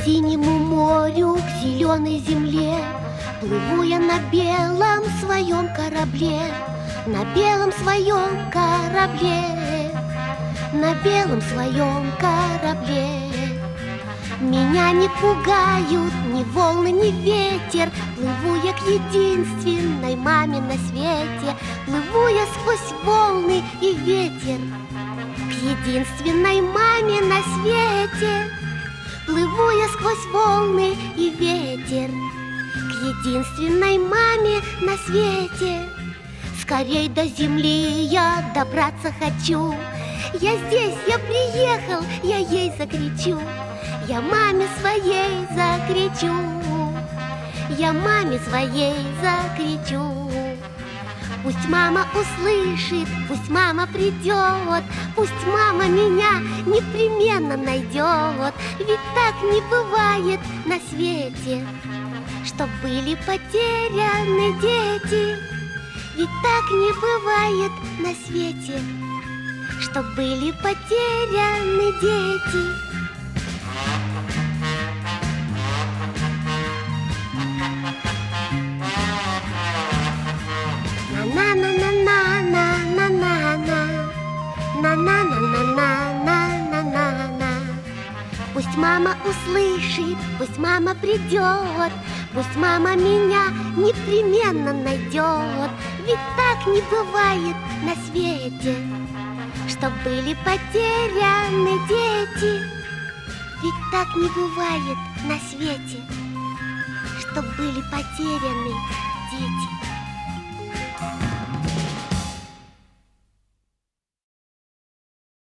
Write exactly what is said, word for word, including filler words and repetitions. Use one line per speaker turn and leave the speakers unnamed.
синему морю, к зеленой земле плыву я на белом своем корабле, на белом своем корабле, на белом своем корабле. Меня не пугают ни волны, ни ветер. Плыву я к единственной маме на свете. Плыву я сквозь волны и ветер к единственной маме на свете. Плыву я сквозь волны и ветер к единственной маме на свете. Скорей до земли я добраться хочу. Я здесь, я приехал, я ей закричу. Я маме своей закричу, я маме своей закричу. Пусть мама услышит, пусть мама придет, пусть мама меня непременно найдет. Ведь так не бывает на свете, чтоб были потеряны дети. Ведь так не бывает на свете, чтоб были потеряны дети. На-на-на-на-на-на-на-на-на-на-на-на. Пусть мама услышит, пусть мама придет, пусть мама меня непременно найдет. Ведь так не бывает на свете, чтоб были потеряны дети. Ведь так не бывает на свете, чтоб были потеряны дети.